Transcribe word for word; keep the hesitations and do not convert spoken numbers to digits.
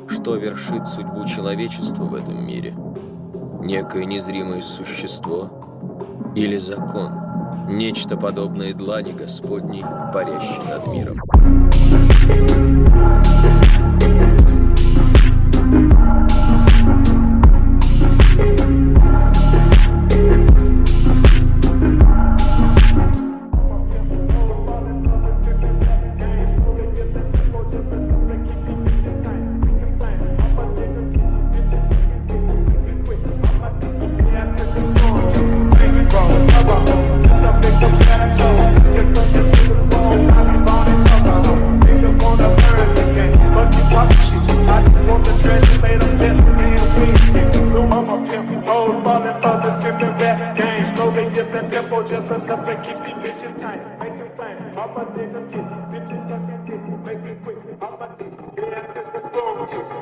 что вершит судьбу человечества в этом мире? Некое незримое существо или закон? Нечто подобное длани Господней, парящей над миром. Just enough to keep these bitches tight. Make it plain. I'm a nigga, get bitches, just get, make it quick. I'm a nigga, yeah, this was